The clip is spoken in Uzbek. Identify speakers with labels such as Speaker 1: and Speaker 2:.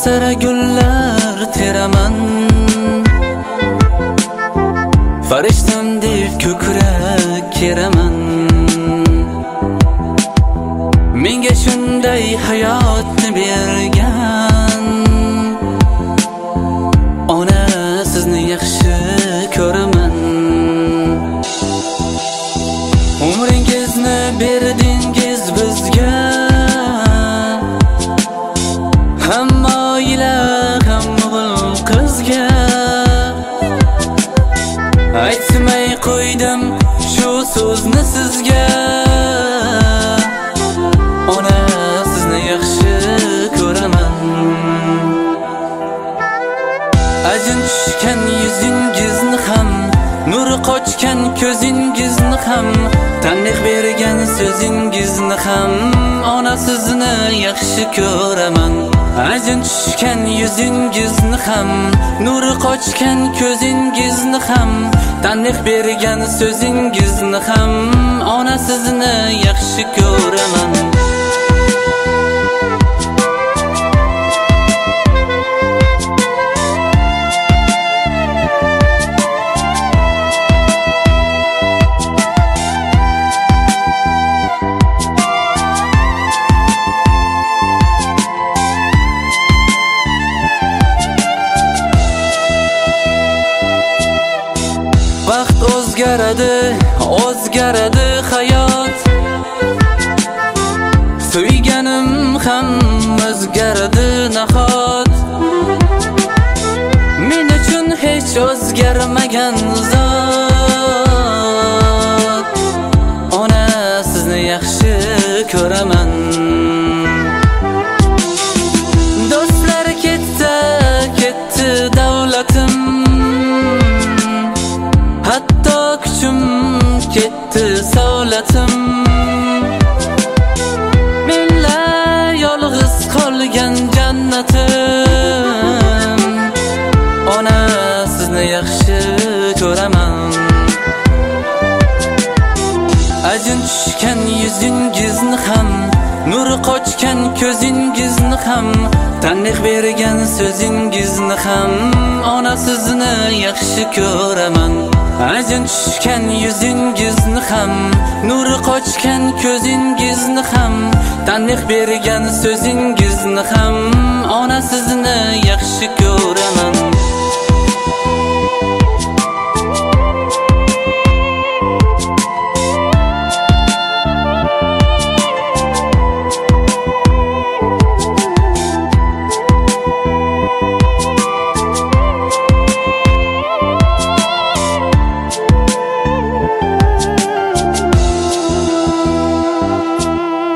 Speaker 1: sara gullar teraman, farishtam deb ko'krak keraman. Menga shunday hayotni bergan ona, sizni yaxshi ko'raman. Umringizni berdingiz bizga, hamma oila, hamma o'g'il qizga. Aytmay qo'ydim shu so'zni sizga, ona sizni yaxshi ko'raman. Ajin tushgan yuzingizni ham, nuri qochgan ko'zingizni ham, tanbeh bergan so'zingizni ham, ona sizni yaxshi ko'raman. Ajin tushgan yuzingizni ham, nuri qochgan ko'zingizni ham, tanbeh bergan so'zingizni ham, ona sizni yaxshi ko'raman. Vaqt o'zgaradi, o'zgaradi hayot, suyganim ham o'zgaradi nahot. Men uchun hech o'zgarmagan zot, ona sizni yaxshi ko'raman. Do'stlar ketdi, ketdi davlatim, hatto kuchim ketdi, savlatim. Menla yolg'iz qolgan jannatim, ona sizni yaxshi ko'raman. Ajin tushgan yuzingizni ham, nuri qochgan ko'zingizni ham, tanbeh bergan so'zingizni ham, ona sizni yaxshi ko'raman. Ajin tushgan yuzingizni ham, nuri qochgan ko'zingizni ham, tanbeh bergan so'zingizni ham, ona sizni yaxshi ko'raman.